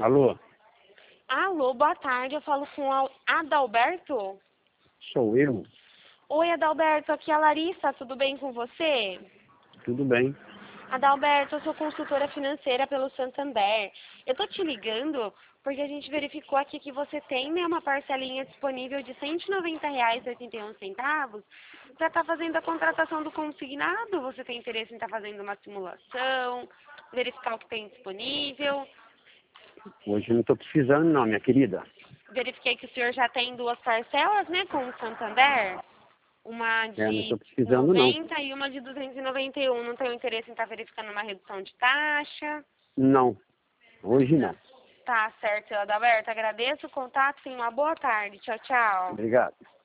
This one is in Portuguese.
Alô, Alô, boa tarde. Eu falo com o Adalberto. sou eu. Oi, Adalberto. Aqui é a Larissa. Tudo bem com você? Tudo bem? Adalberto, eu sou consultora financeira pelo Santander. Eu tô te ligando porque a gente verificou aqui que você tem, né, uma parcelinha disponível de R$ 190,81 para estar fazendo a contratação do consignado. Você tem interesse em estar fazendo uma simulação, verificar o que tem disponível? Hoje eu não estou precisando não, minha querida. Verifiquei que o senhor já tem duas parcelas, né, com o Santander. Uma Não de estou precisando não. 90 e uma de 291. Não tem interesse em estar verificando uma redução de taxa? Não, hoje não. Tá certo, Adalberto. Agradeço o contato. Tenha uma boa tarde. Tchau, tchau. Obrigado.